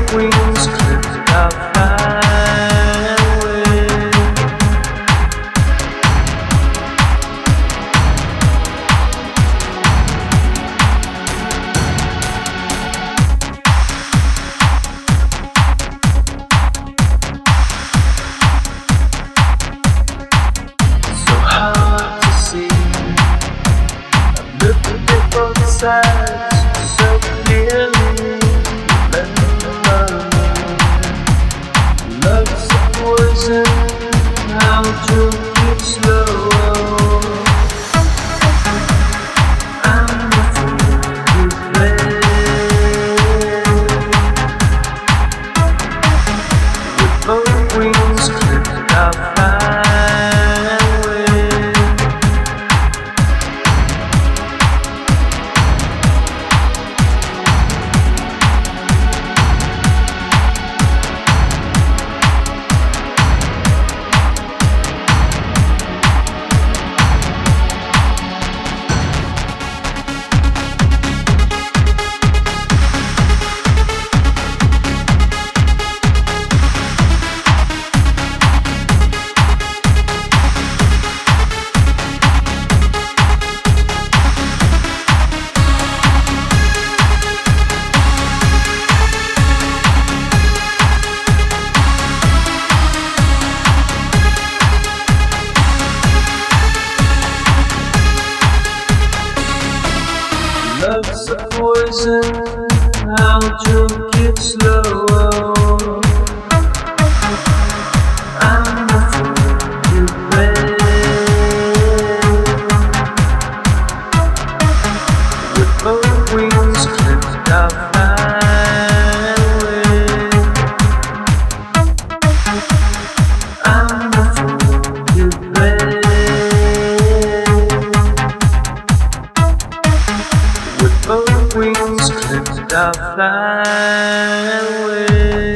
wings clipped out flying. So hard to see. I'm looking at both sides so clearly. Love's a poison, how to keep slow. I'm a fool to play with both wings clipped out flying away. Love's a poison, how to keep slow. I'm a fool to play with both wings clipped out flying away. I'm a fool to play with both wings clipped out flying away.